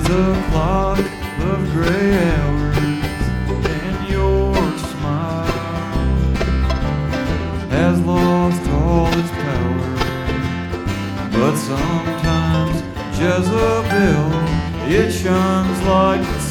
is a clock of gray hours, and your smile has lost all its power. But sometimes Jezebel, it shines like